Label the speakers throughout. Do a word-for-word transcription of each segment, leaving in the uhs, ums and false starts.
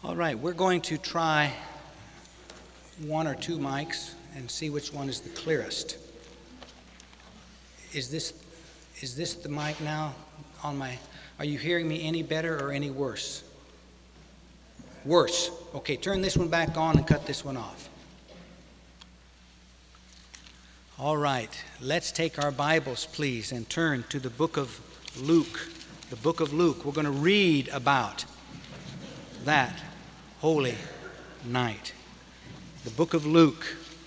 Speaker 1: All right, we're going to try one or two mics and see which one is the clearest. Is this is this the mic now on my, are you hearing me any better or any worse? Worse. Okay, turn this one back on and cut this one off. All right, let's take our Bibles, please, and turn to the book of Luke. The book of Luke. We're going to read about that holy night. The book of Luke.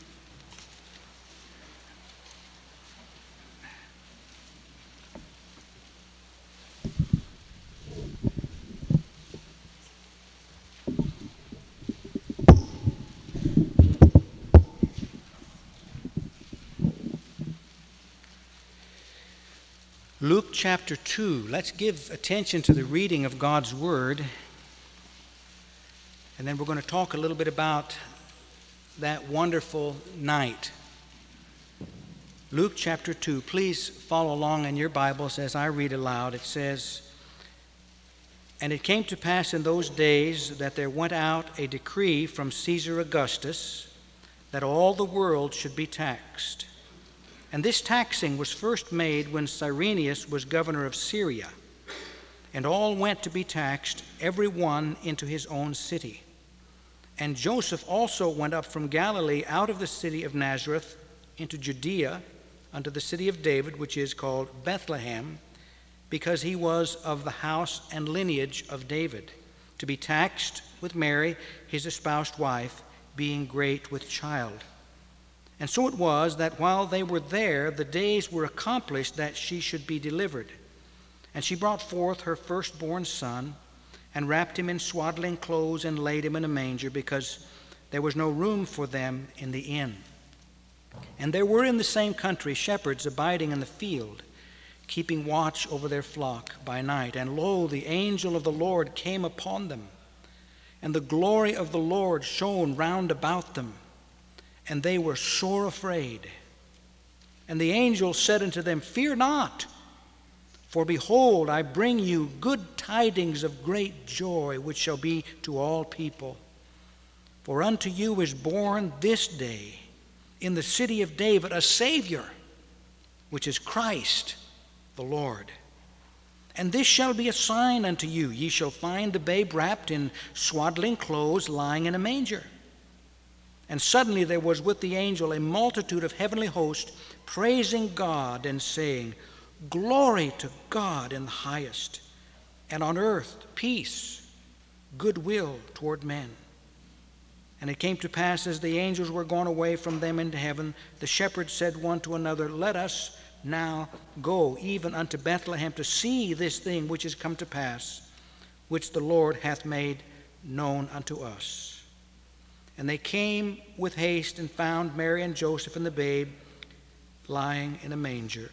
Speaker 1: Luke chapter two. Let's give attention to the reading of God's Word. And then we're going to talk a little bit about that wonderful night. Luke chapter two. Please follow along in your Bibles as I read aloud. It says, "And it came to pass in those days that there went out a decree from Caesar Augustus that all the world should be taxed. And this taxing was first made when Cyrenius was governor of Syria. And all went to be taxed, every one into his own city. And Joseph also went up from Galilee out of the city of Nazareth into Judea unto the city of David, which is called Bethlehem, because he was of the house and lineage of David, to be taxed with Mary, his espoused wife, being great with child. And so it was that while they were there, the days were accomplished that she should be delivered. And she brought forth her firstborn son, and wrapped him in swaddling clothes, and laid him in a manger, because there was no room for them in the inn. And there were in the same country shepherds abiding in the field, keeping watch over their flock by night. And lo, the angel of the Lord came upon them, and the glory of the Lord shone round about them, and they were sore afraid. And the angel said unto them, Fear not, for behold, I bring you good tidings of great joy, which shall be to all people. For unto you is born this day in the city of David a Savior, which is Christ the Lord. And this shall be a sign unto you. Ye shall find the babe wrapped in swaddling clothes, lying in a manger. And suddenly there was with the angel a multitude of heavenly hosts, praising God and saying, Glory to God in the highest, and on earth peace, goodwill toward men. And it came to pass, as the angels were gone away from them into heaven, the shepherds said one to another, Let us now go even unto Bethlehem to see this thing which is come to pass, which the Lord hath made known unto us. And they came with haste and found Mary and Joseph and the babe lying in a manger.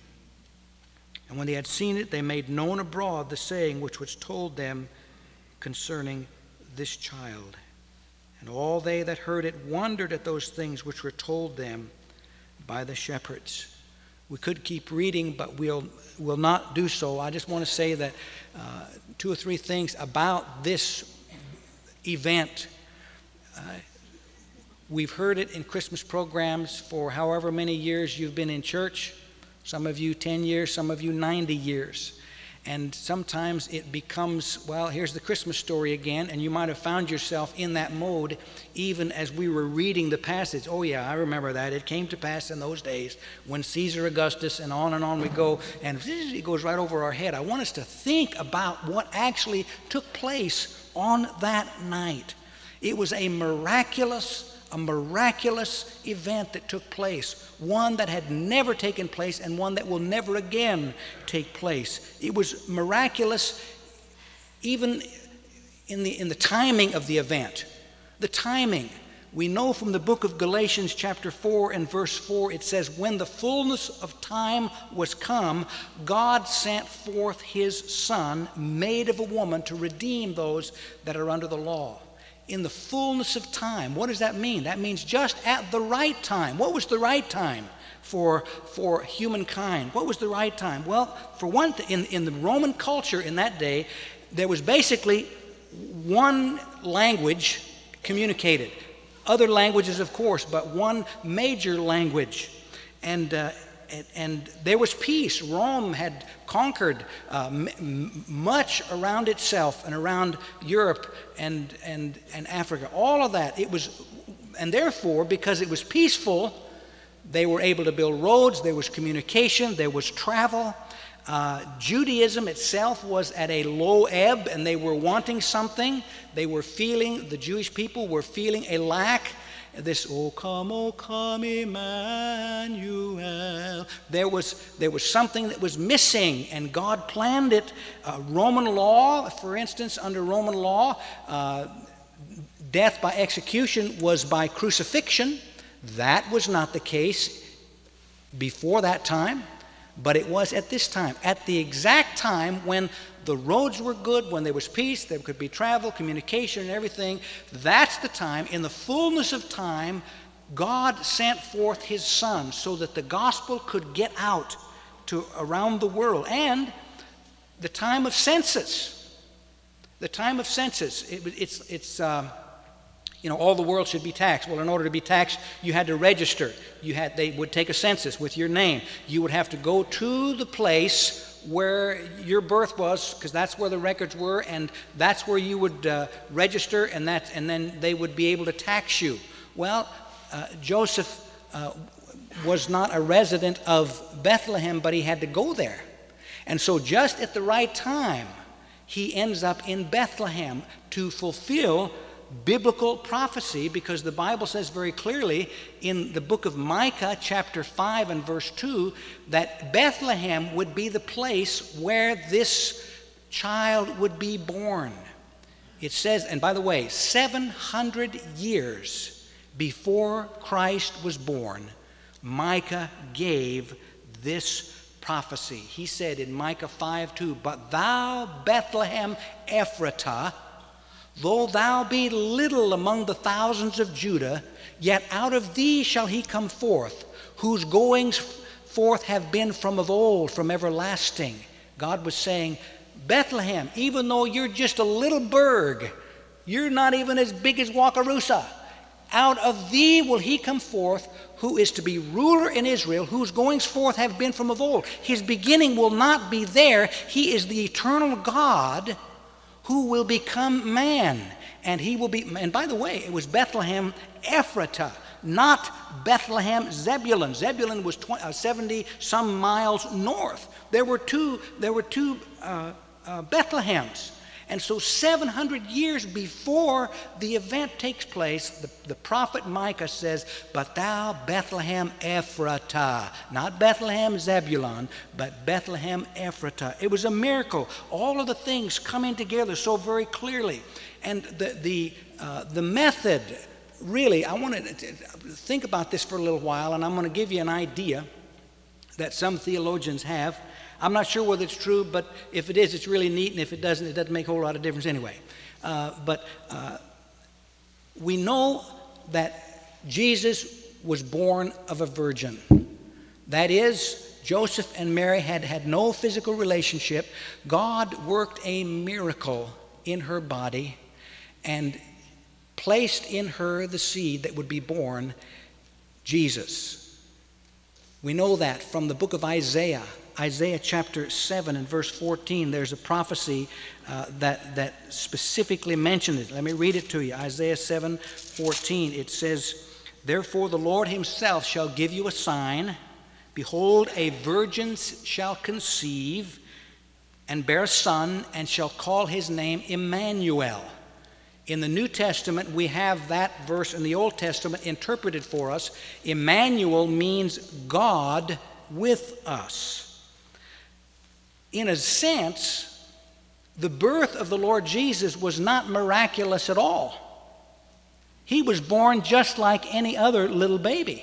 Speaker 1: And when they had seen it, they made known abroad the saying which was told them concerning this child. And all they that heard it wondered at those things which were told them by the shepherds." We could keep reading, but we'll, we'll not do so. I just want to say that uh, two or three things about this event. Uh, we've heard it in Christmas programs for however many years you've been in church. Some of you ten years, some of you ninety years. And sometimes it becomes, well, here's the Christmas story again, and you might have found yourself in that mode even as we were reading the passage. Oh yeah, I remember that. It came to pass in those days when Caesar Augustus, and on and on we go, and it goes right over our head. I want us to think about what actually took place on that night. It was a miraculous A miraculous event that took place, one that had never taken place and one that will never again take place. It was miraculous even in the, in the timing of the event. The timing. We know from the book of Galatians chapter four and verse four, it says, When the fullness of time was come, God sent forth his Son, made of a woman, to redeem those that are under the law. In the fullness of time. What does that mean? That means just at the right time. What was the right time for, for humankind? What was the right time? Well, for one thing, in, in the Roman culture in that day, there was basically one language communicated. Other languages, of course, but one major language. And, uh, and, and there was peace. Rome had conquered uh, m much around itself and around Europe and, and, and Africa. All of that. It was, and therefore, because it was peaceful, they were able to build roads, there was communication, there was travel. Uh, Judaism itself was at a low ebb, and they were wanting something. They were feeling, the Jewish people were feeling a lack. This, O come, O come, Emmanuel. There was, there was something that was missing, and God planned it. Uh, Roman law, for instance, under Roman law, uh, death by execution was by crucifixion. That was not the case before that time. But it was at this time, at the exact time when the roads were good, when there was peace, there could be travel, communication, and everything. That's the time, in the fullness of time, God sent forth His Son so that the gospel could get out to around the world. And the time of census, the time of census, it, it's, it's uh, you know, all the world should be taxed. Well, in order to be taxed, you had to register. You had, they would take a census with your name. You would have to go to the place where your birth was, because that's where the records were, and that's where you would uh, register, and, that, and then they would be able to tax you. Well, uh, Joseph uh, was not a resident of Bethlehem, but he had to go there. And so just at the right time, he ends up in Bethlehem to fulfill biblical prophecy, because the Bible says very clearly in the book of Micah chapter five and verse two that Bethlehem would be the place where this child would be born. It says, and by the way, seven hundred years before Christ was born, Micah gave this prophecy. He said in Micah five two, "But thou, Bethlehem Ephratah, though thou be little among the thousands of Judah, yet out of thee shall he come forth, whose goings forth have been from of old, from everlasting." God was saying, Bethlehem, even though you're just a little burg, you're not even as big as Wakarusa, out of thee will he come forth, who is to be ruler in Israel, whose goings forth have been from of old. His beginning will not be there. He is the eternal God who will become man, and he will be, and by the way, it was Bethlehem Ephratah, not Bethlehem Zebulun. Zebulun was seventy some miles north. There were two, there were two uh, uh, Bethlehems. And so seven hundred years before the event takes place, the, the prophet Micah says, "But thou, Bethlehem Ephratah," not Bethlehem Zebulun, but Bethlehem Ephratah. It was a miracle. All of the things coming together so very clearly. And the, the, uh, the method, really, I want to think about this for a little while, and I'm going to give you an idea that some theologians have. I'm not sure whether it's true, but if it is, it's really neat, and if it doesn't, it doesn't make a whole lot of difference anyway. Uh, but uh, we know that Jesus was born of a virgin. That is, Joseph and Mary had had no physical relationship. God worked a miracle in her body and placed in her the seed that would be born, Jesus. We know that from the book of Isaiah. Isaiah chapter seven and verse fourteen, there's a prophecy uh, that, that specifically mentions it. Let me read it to you. Isaiah seven fourteen, it says, "Therefore the Lord himself shall give you a sign. Behold, a virgin shall conceive and bear a son, and shall call his name Emmanuel." In the New Testament, we have that verse in the Old Testament interpreted for us. Emmanuel means God with us. In a sense, the birth of the Lord Jesus was not miraculous at all. He was born just like any other little baby.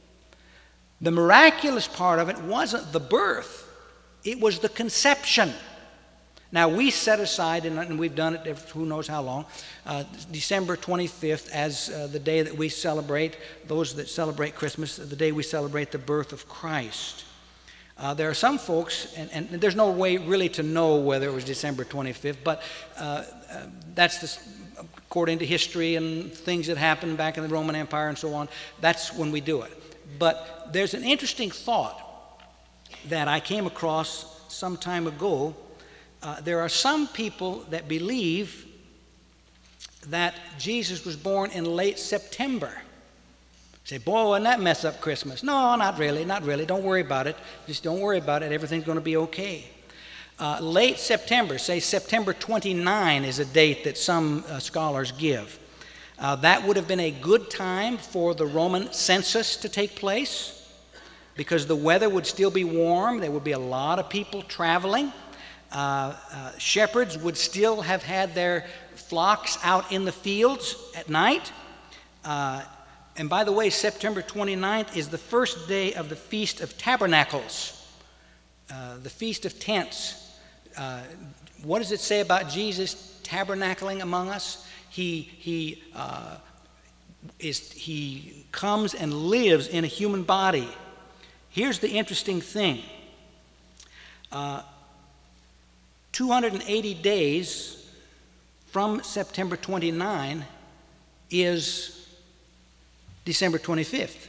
Speaker 1: The miraculous part of it wasn't the birth, it was the conception. Now, we set aside, and we've done it who knows how long, uh, December twenty-fifth as uh, the day that we celebrate, those that celebrate Christmas, the day we celebrate the birth of Christ. Uh, there are some folks, and, and there's no way really to know whether it was December twenty-fifth, but uh, uh, that's the, according to history and things that happened back in the Roman Empire and so on, that's when we do it. But there's an interesting thought that I came across some time ago. Uh, there are some people that believe that Jesus was born in late September. Say, boy, wouldn't that mess up Christmas? No, not really, not really. Don't worry about it. Just don't worry about it. Everything's going to be okay. Uh, late September, say September twenty-ninth is a date that some uh, scholars give. Uh, that would have been a good time for the Roman census to take place because the weather would still be warm. There would be a lot of people traveling. Uh, uh, shepherds would still have had their flocks out in the fields at night. Uh, and by the way, September twenty-ninth is the first day of the Feast of Tabernacles, uh, the Feast of Tents. Uh, what does it say about Jesus tabernacling among us? He, he, uh, is, he comes and lives in a human body. Here's the interesting thing. Uh, two hundred eighty days from September twenty-ninth is December twenty-fifth.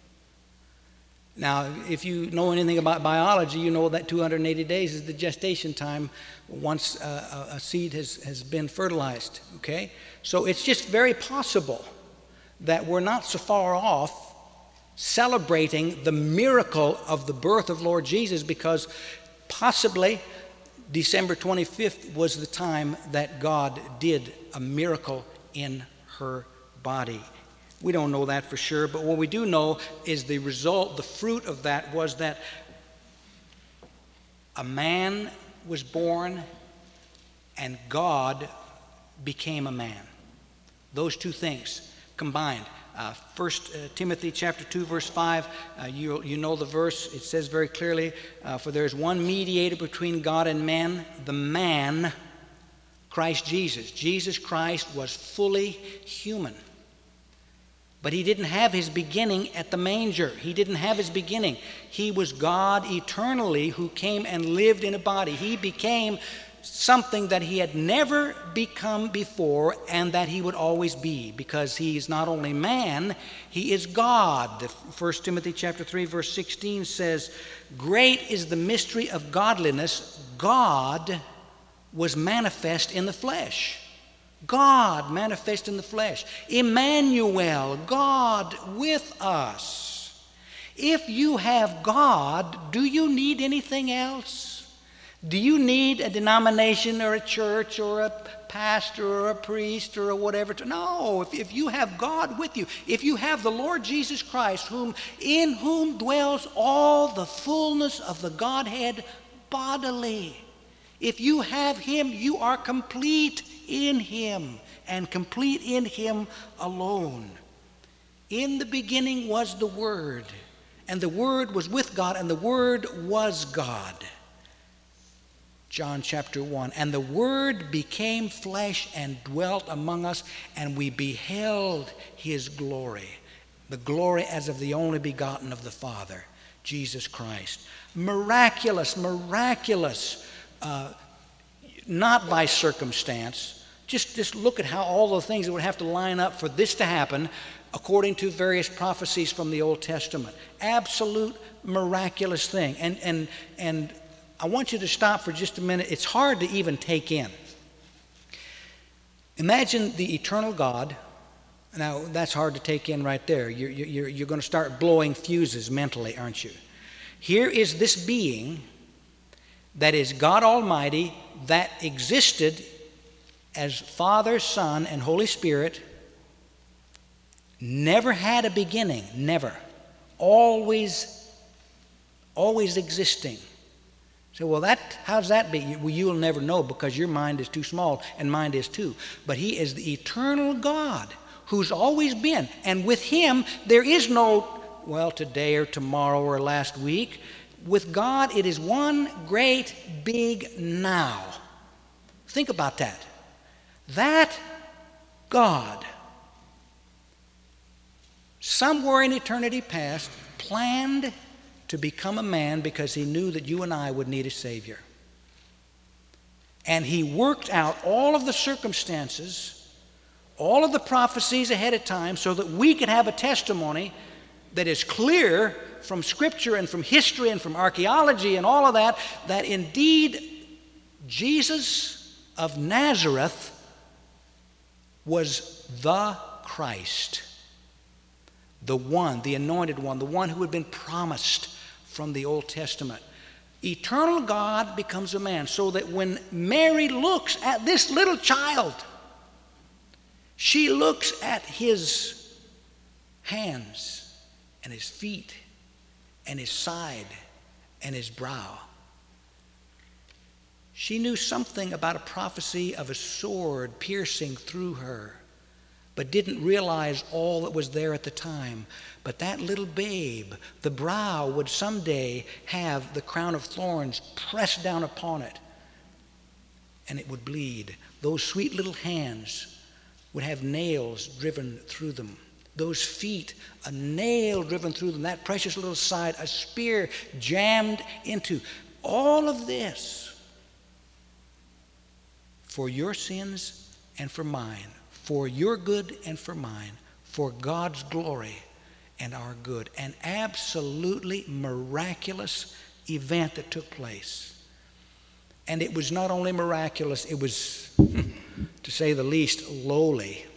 Speaker 1: Now, if you know anything about biology, you know that two hundred eighty days is the gestation time once uh, a seed has, has been fertilized, okay? So it's just very possible that we're not so far off celebrating the miracle of the birth of Lord Jesus, because possibly December twenty-fifth was the time that God did a miracle in her body. We don't know that for sure, but what we do know is the result, the fruit of that was that a man was born and God became a man. Those two things combined. Uh, First uh, Timothy chapter two, verse five, uh, you, you know the verse. It says very clearly, uh, for there is one mediator between God and man, the man, Christ Jesus. Jesus Christ was fully human. But he didn't have his beginning at the manger. He didn't have his beginning. He was God eternally who came and lived in a body. He became something that he had never become before and that he would always be, because he is not only man, he is God. First Timothy chapter three, verse sixteen says, great is the mystery of godliness. God was manifest in the flesh. God manifest in the flesh. Emmanuel, God with us. If you have God, do you need anything else? Do you need a denomination or a church or a pastor or a priest or a whatever? To, no, if, if you have God with you, if you have the Lord Jesus Christ, whom, in whom dwells all the fullness of the Godhead bodily, if you have him, you are complete in him and complete in him alone. In the beginning was the Word, and the Word was with God, and the Word was God. John chapter one, and the Word became flesh and dwelt among us, and we beheld his glory, the glory as of the only begotten of the Father, Jesus Christ. Miraculous, miraculous, uh, not by circumstance. Just, just look at how all the things that would have to line up for this to happen according to various prophecies from the Old Testament. Absolute miraculous thing. And, and, and I want you to stop for just a minute. It's hard to even take in. Imagine the eternal God. Now, that's hard to take in right there. You're, you're, you're going to start blowing fuses mentally, aren't you? Here is this being that is God Almighty, that existed as Father, Son, and Holy Spirit, never had a beginning, never. Always, always existing. So, well, that, how's that be? Well, you'll never know, because your mind is too small and mine is too. But he is the eternal God who's always been. And with him, there is no, well, today or tomorrow or last week. With God, it is one great big now. Think about that. That God, somewhere in eternity past, planned to become a man because he knew that you and I would need a Savior. And he worked out all of the circumstances, all of the prophecies ahead of time so that we could have a testimony that is clear from Scripture and from history and from archaeology and all of that, that indeed Jesus of Nazareth was the Christ, the one, the anointed one, the one who had been promised from the Old Testament. Eternal God becomes a man, so that when Mary looks at this little child, she looks at his hands and his feet and his side and his brow. She knew something about a prophecy of a sword piercing through her, but didn't realize all that was there at the time. But that little babe, the brow would someday have the crown of thorns pressed down upon it, and it would bleed. Those sweet little hands would have nails driven through them. Those feet, a nail driven through them. That precious little side, a spear jammed into. All of this for your sins and for mine, for your good and for mine, for God's glory and our good. An absolutely miraculous event that took place. And it was not only miraculous, it was, to say the least, lowly.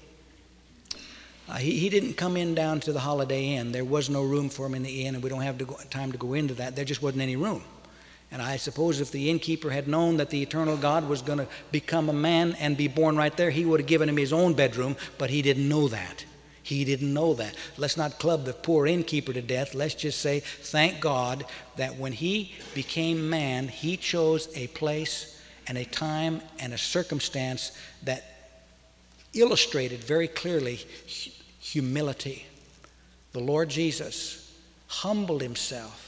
Speaker 1: Uh, he, he didn't come in down to the Holiday Inn. There was no room for him in the inn, and we don't have to go, time to go into that. There just wasn't any room. And I suppose if the innkeeper had known that the eternal God was going to become a man and be born right there, he would have given him his own bedroom, but he didn't know that. He didn't know that. Let's not club the poor innkeeper to death. Let's just say, thank God that when he became man, he chose a place and a time and a circumstance that illustrated very clearly humility. The Lord Jesus humbled himself.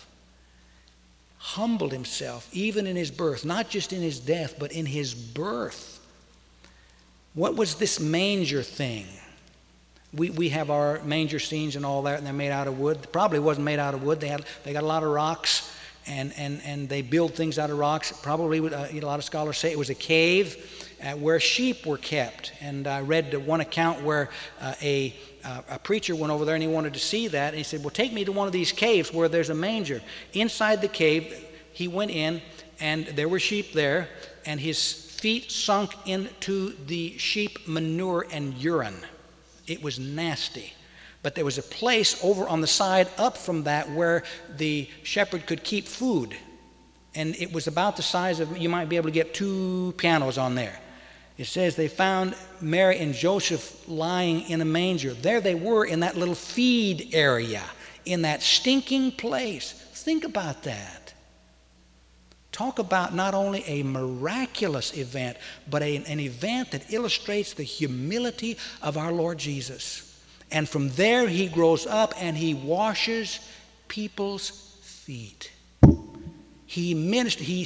Speaker 1: humbled himself even in his birth, not just in his death, but in his birth. What was this manger thing? We, we have our manger scenes and all that, and they're made out of wood. It probably wasn't made out of wood. They had they got a lot of rocks, and, and, and they build things out of rocks. Probably, uh, a lot of scholars say it was a cave uh, where sheep were kept. And I read one account where uh, a Uh, a preacher went over there and he wanted to see that, and he said, well, take me to one of these caves where there's a manger. Inside the cave, he went in, and there were sheep there, and his feet sunk into the sheep manure and urine. It was nasty. But there was a place over on the side up from that where the shepherd could keep food, and it was about the size of, you might be able to get two pianos on there. It says they found Mary and Joseph lying in a manger. There they were in that little feed area, in that stinking place. Think about that. Talk about not only a miraculous event, but a, an event that illustrates the humility of our Lord Jesus. And from there he grows up and he washes people's feet. He ministers, he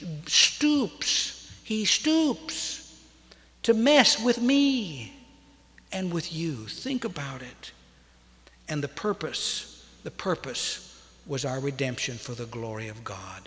Speaker 1: stoops, he stoops to mess with me and with you. Think about it. And the purpose, the purpose was our redemption for the glory of God.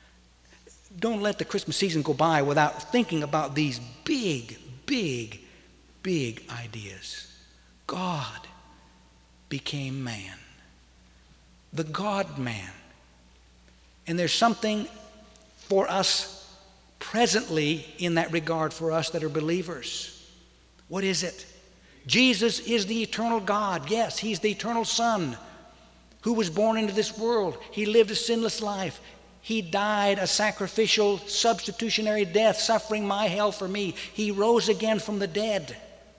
Speaker 1: Don't let the Christmas season go by without thinking about these big, big, big ideas. God became man. The God-man. And there's something for us presently in that regard for us that are believers. What is it? Jesus is the eternal God. Yes, he's the eternal Son who was born into this world. He lived a sinless life. He died a sacrificial, substitutionary death, suffering my hell for me. He rose again from the dead.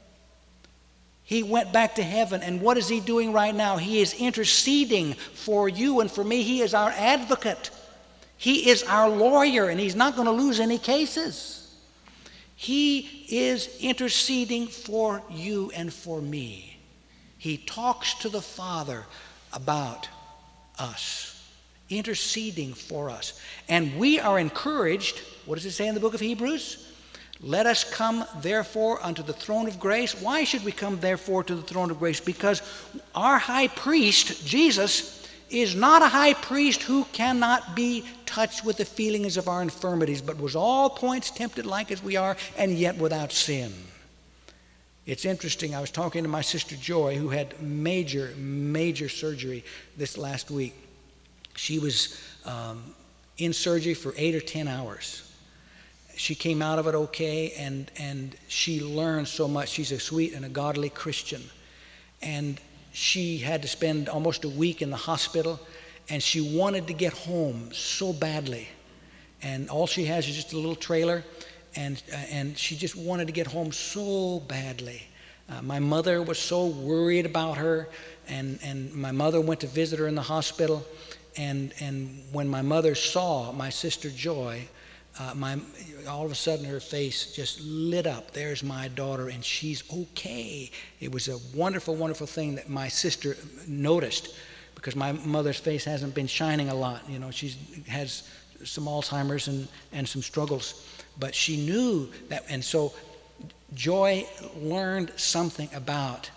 Speaker 1: He went back to heaven, and what is he doing right now? He is interceding for you and for me. He is our advocate. He is our lawyer, and he's not going to lose any cases. He is interceding for you and for me. He talks to the Father about us, interceding for us. And we are encouraged, what does it say in the book of Hebrews? Let us come therefore unto the throne of grace. Why should we come therefore to the throne of grace? Because our high priest, Jesus, is not a high priest who cannot be touched with the feelings of our infirmities, but was all points tempted like as we are, and yet without sin. It's interesting, I was talking to my sister Joy, who had major, major surgery this last week. She was um, in surgery for eight or ten hours. She came out of it okay, and, and she learned so much. She's a sweet and a godly Christian. And she had to spend almost a week in the hospital, and she wanted to get home so badly. And all she has is just a little trailer, and, uh, and she just wanted to get home so badly. Uh, my mother was so worried about her, and, and my mother went to visit her in the hospital. And, and when my mother saw my sister Joy, Uh, my, all of a sudden her face just lit up. There's my daughter, and she's okay. It was a wonderful, wonderful thing that my sister noticed, because my mother's face hasn't been shining a lot. You know, she has some Alzheimer's and, and some struggles. But she knew that, and so Joy learned something about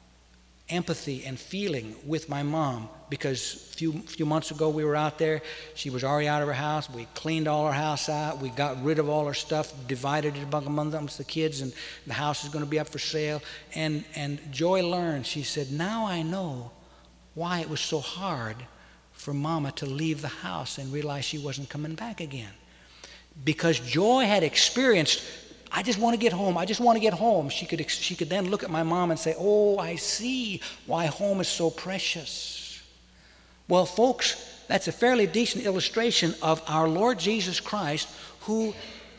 Speaker 1: empathy and feeling with my mom, because a few, few months ago we were out there. She was already out of her house. We cleaned all her house out. We got rid of all her stuff, divided it among amongst the kids, and the house is going to be up for sale. And, and Joy learned, she said, now I know why it was so hard for Mama to leave the house and realize she wasn't coming back again. Because Joy had experienced, I just want to get home. I just want to get home. She could, she could then look at my mom and say, oh, I see why home is so precious. Well, folks, that's a fairly decent illustration of our Lord Jesus Christ, who,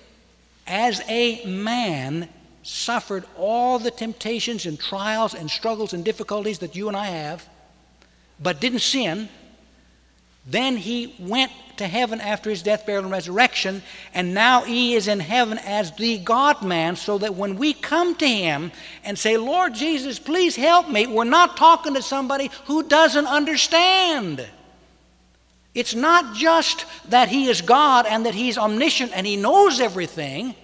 Speaker 1: as a man, suffered all the temptations and trials and struggles and difficulties that you and I have, but didn't sin. Then he went to heaven after his death, burial, and resurrection, and now he is in heaven as the God-man, so that when we come to him and say, Lord Jesus, please help me, we're not talking to somebody who doesn't understand. It's not just that he is God and that he's omniscient and he knows everything.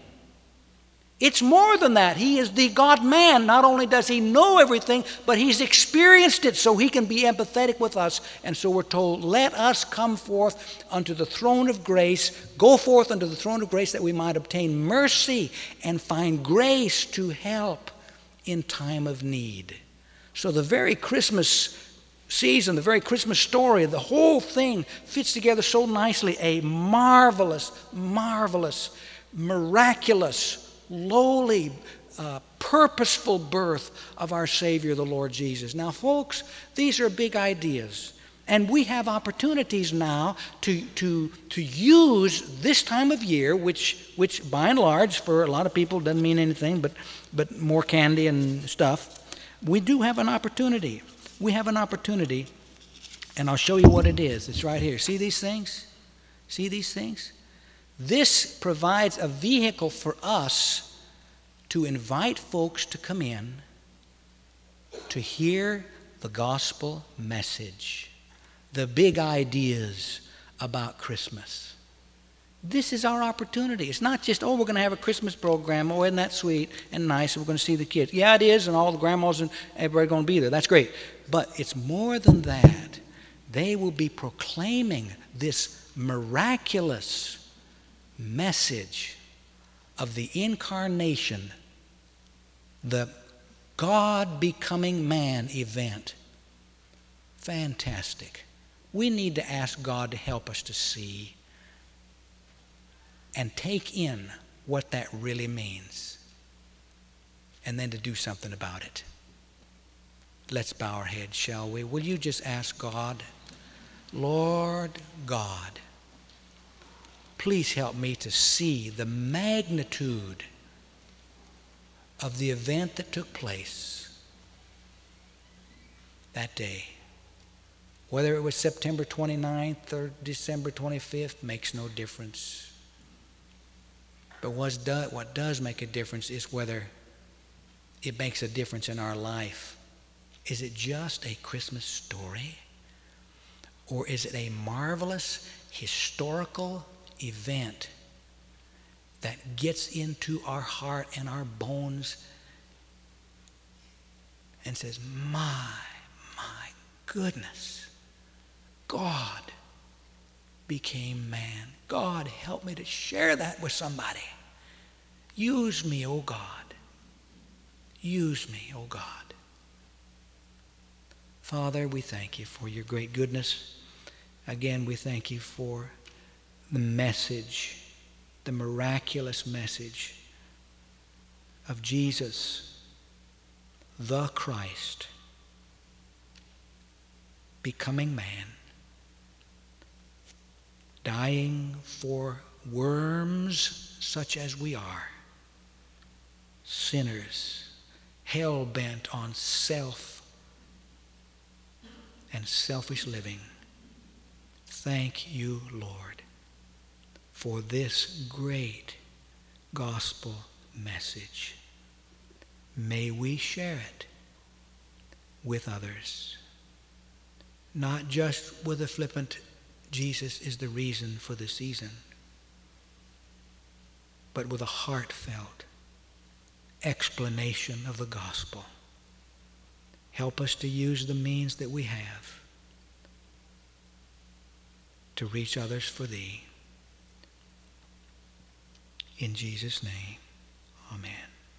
Speaker 1: It's more than that. He is the God-man. Not only does he know everything, but he's experienced it, so he can be empathetic with us. And so we're told, let us come forth unto the throne of grace, go forth unto the throne of grace, that we might obtain mercy and find grace to help in time of need. So the very Christmas season, the very Christmas story, the whole thing fits together so nicely. A marvelous, marvelous, miraculous, lowly, uh, purposeful birth of our Savior, the Lord Jesus. Now, folks, these are big ideas. And we have opportunities now to, to, to use this time of year, which, which by and large, for a lot of people, doesn't mean anything but, but more candy and stuff. We do have an opportunity. We have an opportunity, and I'll show you what it is. It's right here. See these things? See these things? This provides a vehicle for us to invite folks to come in to hear the gospel message, the big ideas about Christmas. This is our opportunity. It's not just, oh, we're going to have a Christmas program. Oh, isn't that sweet and nice? And we're going to see the kids. Yeah, it is, and all the grandmas and everybody are going to be there. That's great. But it's more than that. They will be proclaiming this miraculous message of the incarnation, the God becoming man event. Fantastic. We need to ask God to help us to see and take in what that really means, and then to do something about it. Let's bow our heads, shall we? Will you just ask God, Lord God, please help me to see the magnitude of the event that took place that day. Whether it was September twenty-ninth or December twenty-fifth makes no difference. But what does, what does make a difference is whether it makes a difference in our life. Is it just a Christmas story? Or is it a marvelous historical event that gets into our heart and our bones and says, my, my goodness,
Speaker 2: God became man. God, help me to share that with somebody. Use me, oh God. Use me, oh God. Father, we thank you for your great goodness. Again, we thank you for the message, the miraculous message of Jesus, the Christ, becoming man, dying for worms such as we are, sinners, hell-bent on self and selfish living. Thank you, Lord, for this great gospel message. May we share it with others, not just with a flippant Jesus is the reason for the season, but with a heartfelt explanation of the gospel. Help us to use the means that we have to reach others for thee. In Jesus' name, amen.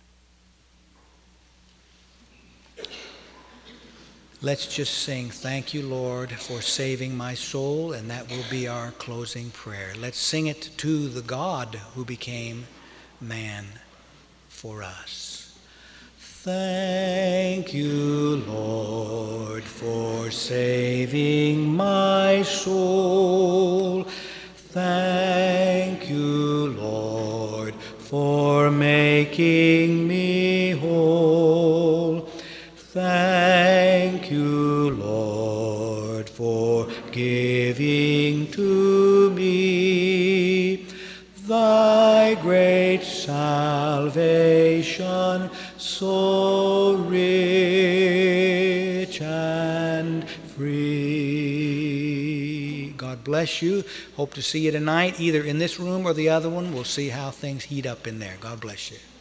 Speaker 2: Let's just sing, "Thank you, Lord, for saving my soul," and that will be our closing prayer. Let's sing it to the God who became man for us. Thank you, Lord, for saving my soul. Thank you, Lord, for making me whole. Thank you, Lord, for giving to me thy great salvation, so rich and free. God bless you. Hope to see you tonight, either in this room or the other one. We'll see how things heat up in there. God bless you.